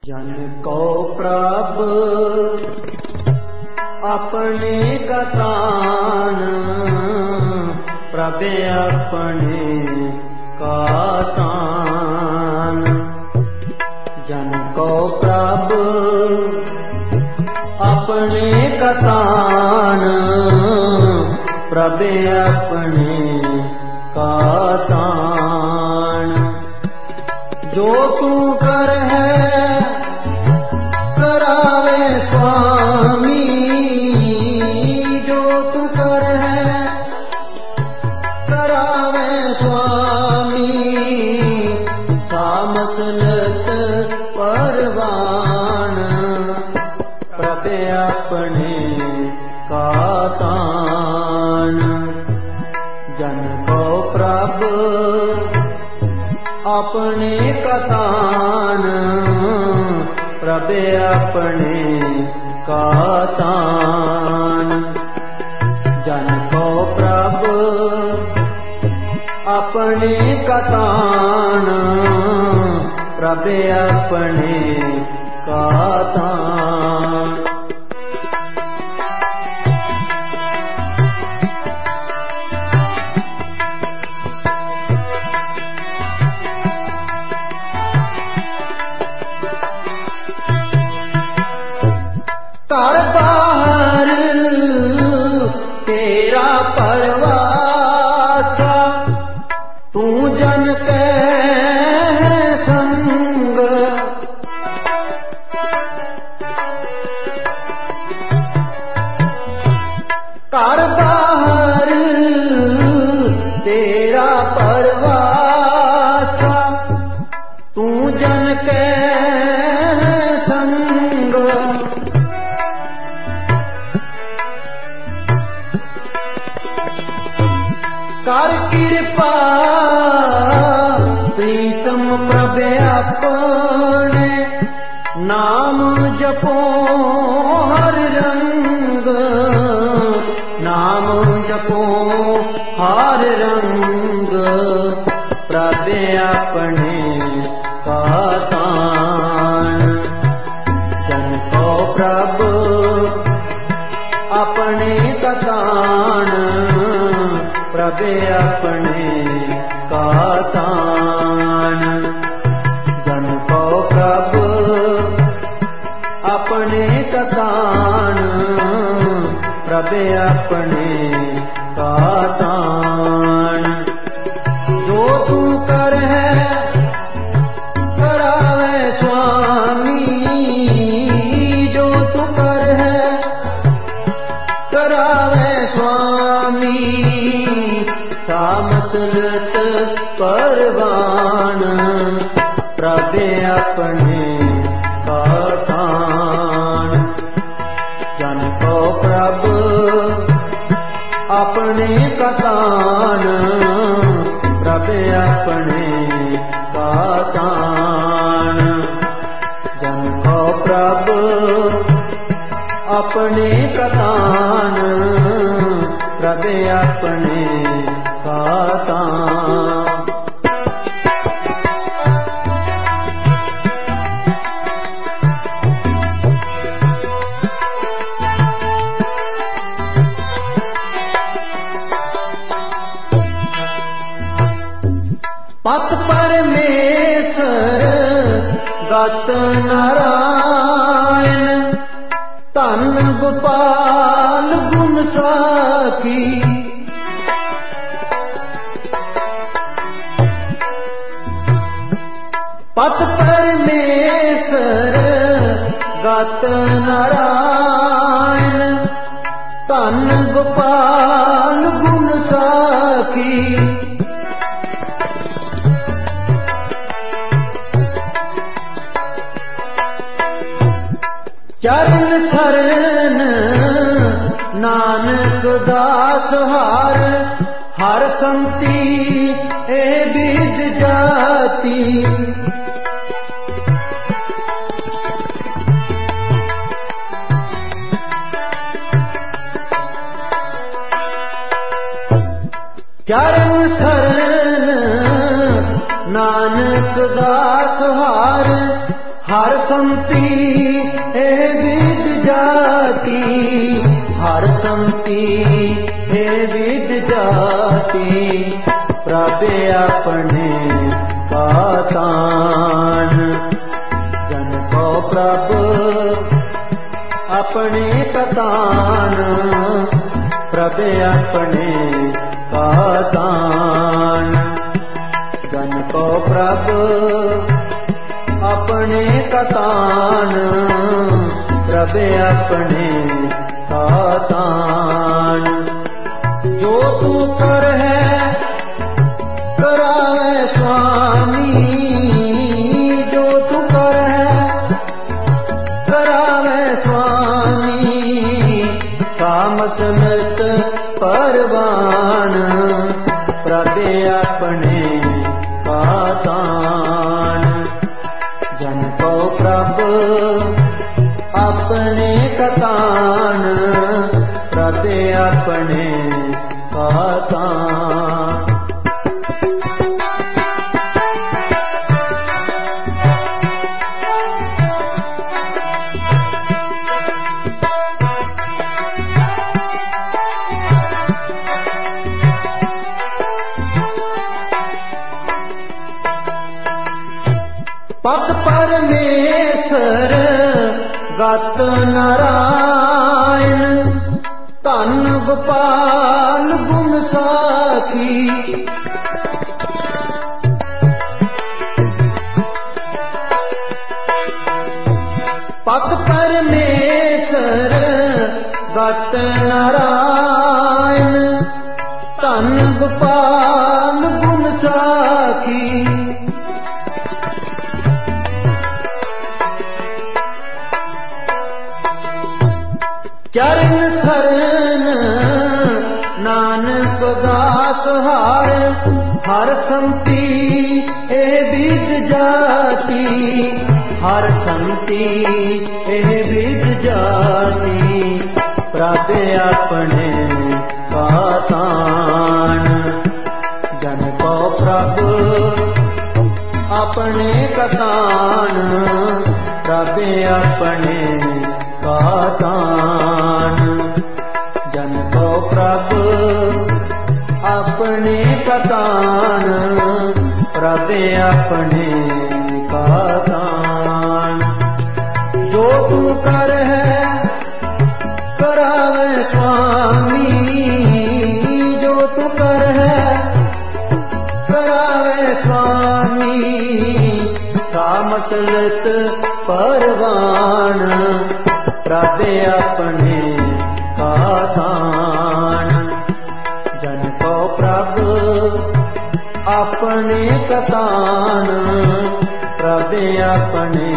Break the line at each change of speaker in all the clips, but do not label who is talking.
जन को प्रभ अपने कतान, प्रभ अपने कातान। जन को प्रभ अपने कतान, प्रभ अपने कातान। जो तू कर है करावे स्वामी, जो तू कर है करावे स्वामी। सामसलत परवान, प्रभ अपने कातान। जन को प्रभ अपने कतान, प्रभ अपने कातान। जन को प्रभ अपने कतान, प्रभ अपने कातान। कर बाहर तेरा परवासा, तू जन के संग। कर बाहर तेरा परवासा, तू जन के संग। कर कृपा प्रीतम प्रभ अपने, नाम जपो हर रंग। नाम जपो हर रंग, प्रभ अपने कातान। जन को प्रभ अपने कतान, प्रभ अपने कातान। जन को प्रभ अपने कतान, प्रभ अपने कातान। जो तू कर है करावे स्वामी, जो तू कर है करावे स्वामी। सामसलत परवान, प्रभ अपने कातान। जन को प्रभ अपने कतान, प्रभ अपने कातान। जन को प्रभ अपने कतान, प्रभ अपने कातान। पत परमेश्वर गत नारायण, धन गोपाल गुण साखी। पत परमेश्वर गत नारायण, धन गोपाल गुण साखी। चरण शरण नानक दास हार, हर संति ए बीज जाति। चरण शरण नानक दास हार, हर संति ए विद जाति, हर संति ए विद जाति, प्रभ अपने पातान। जन को प्रभ अपने कतान, प्रभ अपने पातान। जन को प्रभ अपने कतान, प्रभ अपने कतान। जो तू कर है करावे स्वामी, जो तू कर है करावे स्वामी। सामसनत परवान, प्रभ अपने कतान। जन को प्रभ अपने कतान, प्रभ अपने कतान। पत परमेश्वर गत नारायण, धन गोपाल गुण साखी। पत परमेश्वर गत नारायण, धन गोपाल गुण साखी। चरण शरण नानक दास हार, हर संति ए विद जाति, हर संति ए विद जाति, प्रभ अपने कतान। जन को प्रभ अपने कतान, प्रभ अपने कतान। जन को प्रभ अपने कतान, प्रभ अपने कतान। जो तू कर है करावे स्वामी, जो तू कर है करावे स्वामी। सामसलत परवान, प्रभ अपने कतान। जन को प्रभ अपने कतान, प्रभ अपने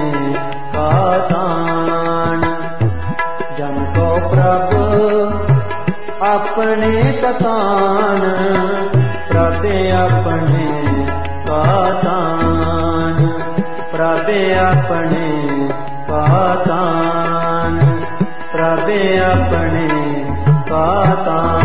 कतान। जन को प्रभ अपने कतान, प्रभ अपने कतान, प्रभ अपने कतान, प्रभ अपने कतान।